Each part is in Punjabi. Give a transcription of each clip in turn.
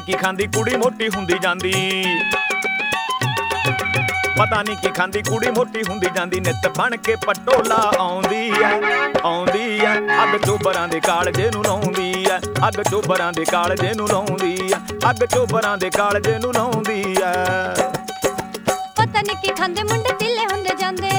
ਕੀ ਖਾਂਦੀ ਕੁੜੀ ਮੋਟੀ ਹੁੰਦੀ ਜਾਂਦੀ, ਪਤਾ ਨਹੀਂ ਕੀ ਖਾਂਦੀ ਕੁੜੀ ਮੋਟੀ ਹੁੰਦੀ ਜਾਂਦੀ। ਨਿੱਤ ਬਣ ਕੇ ਪਟੋਲਾ ਆਉਂਦੀ ਐ, ਆਉਂਦੀ ਐ, ਅੱਗ ਚੋਬਰਾਂ ਦੇ ਕਾਲਜੇ ਨੂੰ ਲਾਉਂਦੀ ਐ, ਅੱਗ ਚੋਬਰਾਂ ਦੇ ਕਾਲਜੇ ਨੂੰ ਲਾਉਂਦੀ ਐ, ਅੱਗ ਚੋਬਰਾਂ ਦੇ ਕਾਲਜੇ ਨੂੰ ਲਾਉਂਦੀ ਐ। ਪਤਾ ਨਹੀਂ ਕੀ ਖਾਂਦੇ ਮੁੰਡੇ ਢਿੱਲੇ ਹੁੰਦੇ ਜਾਂਦੇ,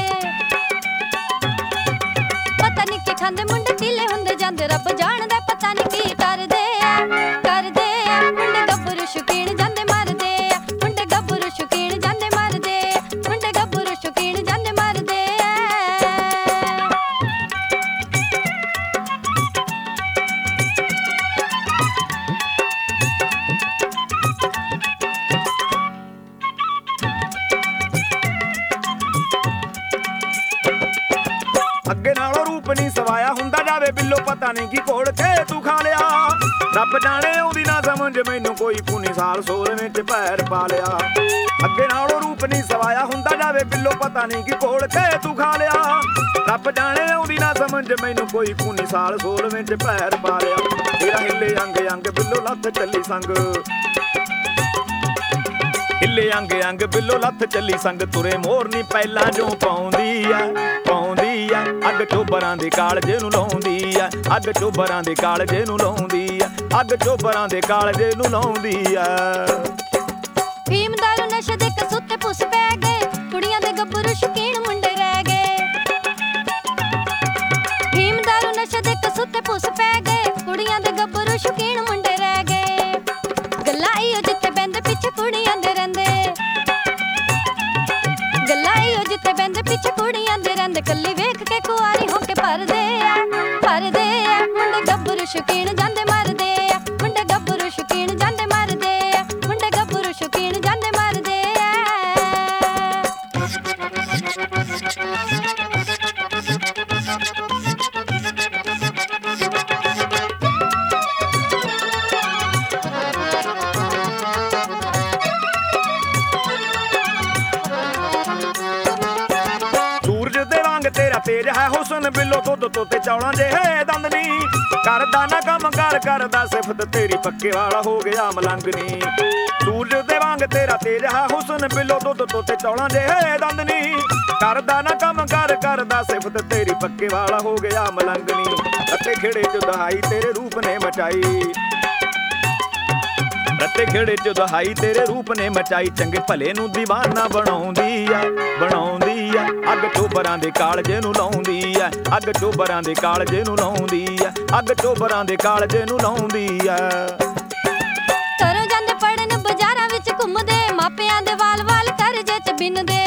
ਪਤਾ ਨਹੀਂ ਕੀ ਖਾਂਦੇ ਮੁੰਡੇ ਢਿੱਲੇ ਹੁੰਦੇ ਜਾਂਦੇ। ਰੱਬ ਜਾਣਦਾ ਪਤਾ ਨਹੀਂ ਕੀ ਕਰਦੇ ਆ, ਕਰਦੇ ਆ। ਮੁੰਡੇ ਗੱਭਰੂ ਸ਼ੌਕੀਨ ਜਾਂਦੇ ਮਰਦੇ ਆ, ਮੁੰਡੇ ਗੱਭਰੂ ਸ਼ੌਕੀਨ ਜਾਂਦੇ ਮਰਦੇ ਆ, ਮੁੰਡੇ ਗੱਭਰੂ ਸ਼ੌਕੀਨ ਜਾਂਦੇ ਮਰਦੇ ਆ। ਅੱਗੇ ਨਾਲੋਂ ਰੂਪ ਨਹੀਂ ਸਵਾਇਆ ਹੁੰਦਾ ਜਾਵੇ ਬਿੱਲੋ, ਪਤਾ ਨਹੀਂ ਕੀ ਘੋਲ ਕੇ ਤੂੰ ਖਾ ਲਿਆ। ਰੱਬ ਜਾਣੇ ਆਉਂਦੀ ਨਾ ਸਮਝ ਮੈਨੂੰ ਕੋਈ 19 ਸਾਲ 16ਵੇਂ ਚ ਪੈਰ ਪਾ ਲਿਆ। ਅੱਗੇ ਨਾਲੋਂ ਰੂਪ ਨਹੀਂ ਸਵਾਇਆ ਹੁੰਦਾ ਜਾਵੇ ਬਿੱਲੋ, ਪਤਾ ਨਹੀਂ ਕੀ ਘੋਲ ਕੇ ਤੂੰ ਖਾ ਲਿਆ। ਰੱਬ ਜਾਣੇ ਆਉਂਦੀ ਨਾ ਸਮਝ ਮੈਨੂੰ ਕੋਈ 19 ਸਾਲ 16ਵੇਂ ਚ ਪੈਰ ਪਾ ਲਿਆ। ਤੇਰਾ ਹਿੱਲੇ ਅੰਗ ਅੰਗ ਬਿੱਲੋ ਲੱਥ ਚੱਲੀ ਸੰਗ, ਹਿੱਲੇ ਅੰਗ ਅੰਗ ਬਿੱਲੋ ਲੱਥ ਚੱਲੀ ਸੰਗ। ਤੁਰੇ ਮੋਰਨੀ ਪਹਿਲਾਂ ਜੋ ਪਾਉਂਦੀ ਆ, ਪਾਉਂਦੀ ਆ, ਅੱਗ ਚੋਬਰਾਂ ਦੇ ਕਾਲਜੇ ਨੂੰ ਲਾਉਂਦੀ ਆ, ਅੱਗ ਚੋਬਰਾਂ ਦੇ ਕਾਲਜੇ ਨੂੰ ਲਾਉਂਦੀ ਆ, ਅੱਗ ਚੋਬਰਾਂ ਦੇ ਕਾਲਜੇ ਨੂੰ ਲਾਉਂਦੀ ਆ। ਫੀਮ ਦਾਰੂ ਨਸ਼ੇ ਦੇ ਕਸੂਤੇ ਪੁੱਸ ਪੈ ਗਏ, ਕੁੜੀਆਂ ਦੇ ਗੱਭਰੂ ਸ਼ੌਕੀਨ ਮੁੰਡੇ ਰਹਿ ਗਏ। ਫੀਮ ਦਾਰੂ ਨਸ਼ੇ ਦੇ ਕਸੂਤੇ ਪੁੱਸ ਪੈ ਗਏ, ਕੁੜੀਆਂ ਦੇ ਗੱਭਰੂ ਸ਼ੌਕੀਨ ਮੁੰਡੇ ਰਹਿ ਗਏ। ਗੱਲਾਂ ਇਹੋ ਜਿੱਥੇ ਬਹਿੰਦੇ ਪਿੱਛੇ ਕੁੜੀਆਂ ਦੇ ਰਹਿੰਦੇ, ਗੱਲਾਂ ਇਹੋ ਜਿੱਥੇ ਬਹਿੰਦੇ ਪਿੱਛੇ ਕੁੜੀਆਂ ਦੇ ਰਹਿੰਦੇ। ਕੱਲੀ ਵੇਖ ਕੇ ਕੁਆਰੀ ਹੋ ਕੇ ਭਰਦੇ ਆ, ਭਰਦੇ ਆ। ਮੁੰਡੇ ਗੱਭਰੂ ਸ਼ੌਕੀਨ ਜਾਂਦੇ ਮਰਦੇ ਆ, ਮੁੰਡੇ ਗੱਭਰੂ ਸ਼ੌਕੀਨ ਜਾਂਦੇ ਮਰਦੇ ਆ, ਮੁੰਡੇ ਗੱਭਰੂ ਸ਼ੌਕੀਨ ਜਾਂਦੇ ਮਰਦੇ ਆ। ਸੂਰਜ ਦੇ ਵਾਂਗ ਤੇਰਾ ਤੇਜ ਹੈ ਹੁਸਨ ਬਿੱਲੋ, ਦੁੱਧ ਤੋਤੇ ਚੌਲਾਂ ਜਿਹੇ ਦੰਦ ਨੀ। ਕਰਦਾ ਨਾ ਕੰਮ ਕਰ ਕਰਦਾ ਸਿਫਤ ਤੇਰੀ, ਪੱਕੇ ਵਾਲਾ ਹੋ ਗਿਆ ਮਲੰਗਨੀ। ਸੂਰਜ ਦੇ ਵਾਂਗ ਤੇਰਾ ਤੇਜ ਹੈ ਹੁਸਨ ਬਿੱਲੋ, ਦੁੱਧ ਤੋਤੇ ਚੌਲਾਂ ਜਿਹੇ ਦੰਦ ਨੀ। ਕਰਦਾ ਨਾ ਕੰਮ ਕਰ ਕਰਦਾ ਸਿਫਤ ਤੇਰੀ, ਪੱਕੇ ਵਾਲਾ ਹੋ ਗਿਆ ਮਲੰਗਨੀ। ਰੱਤੇ ਖੇੜੇ ਚ ਦਹਾਈ ਤੇਰੇ ਰੂਪ ਨੇ ਮਚਾਈ, ਰੱਤੇ ਖੇੜੇ ਚ ਦਹਾਈ ਤੇਰੇ ਰੂਪ ਨੇ ਮਚਾਈ। ਚੰਗੇ ਭਲੇ ਨੂੰ ਦੀਵਾਨਾ ਬਣਾਉਂਦੀ ਆ, ਬਣਾਉਂਦੀ ਆ, ਅੱਗ ਚੋਬਰਾਂ ਦੇ ਕਾਲਜੇ ਨੂੰ ਲਾਉਂਦੀ ਆ, ਅੱਗ ਚੋਬਰਾਂ ਦੇ ਕਾਲਜੇ ਨੂੰ ਲਾਉਂਦੀ ਆ, ਅੱਗ ਚੋਬਰਾਂ ਦੇ ਕਾਲਜੇ ਨੂੰ ਲਾਉਂਦੀ ਆ। ਘਰੋਂ ਜਾਂਦੇ ਪੜਨ ਬਾਜ਼ਾਰਾਂ ਵਿੱਚ ਘੁੰਮਦੇ, ਮਾਪਿਆਂ ਦੇ ਵਾਲ ਵਾਲ ਕਰਜ਼ੇ ਚ ਬਿੰਨਦੇ।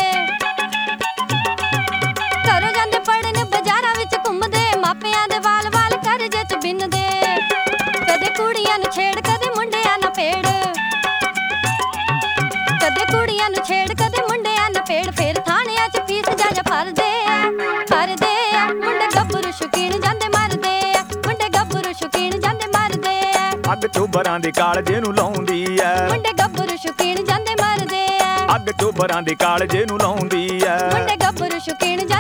ਘਰੋਂ ਜਾਂਦੇ ਪੜਨ ਬਾਜ਼ਾਰਾਂ ਵਿੱਚ ਘੁੰਮਦੇ, ਮਾਪਿਆਂ ਦੇ ਵਾਲ ਵਾਲ ਕਰਜ਼ੇ ਚ ਬਿੰਨਦੇ। ਕਦੇ ਕੁੜੀਆਂ ਨੂੰ ਛੇੜ ਕਦੇ ਮੁੰਡਿਆਂ ਨਾਲ ਪੇੜ, ਕਦੇ ਕੁੜੀਆਂ ਨੂੰ ਛੇੜ ਕਦੇ ਮੁੰਡਿਆਂ ਨਾਲ ਪੇੜ। ਫੇਰ ਥਾਣਿਆਂ ਚ ਫੀਸ ਜਾ ਭਰਦੇ ਆ, ਭਰਦੇ ਆ। ਮੁੰਡੇ ਗੱਭਰੂ ਸ਼ੌਕੀਨ ਜਾਂਦੇ ਮਰਦੇ ਆ, ਮੁੰਡੇ ਗੱਭਰੂ ਸ਼ੌਕੀਨ ਜਾਂਦੇ ਮਰਦੇ ਆ। ਅੱਗ ਚੋਬਰਾਂ ਦੇ ਕਾਲਜੇ ਨੂੰ ਲਾਉਂਦੀ ਐ, ਮੁੰਡੇ ਗੱਭਰੂ ਸ਼ੌਕੀਨ ਜਾਂਦੇ ਮਰਦੇ ਆ, ਅੱਗ ਚੋਬਰਾਂ ਦੇ ਕਾਲਜੇ ਨੂੰ ਲਾਉਂਦੀ ਐ। ਮੁੰਡੇ ਗੱਭਰੂ ਸ਼ੌਕੀਨ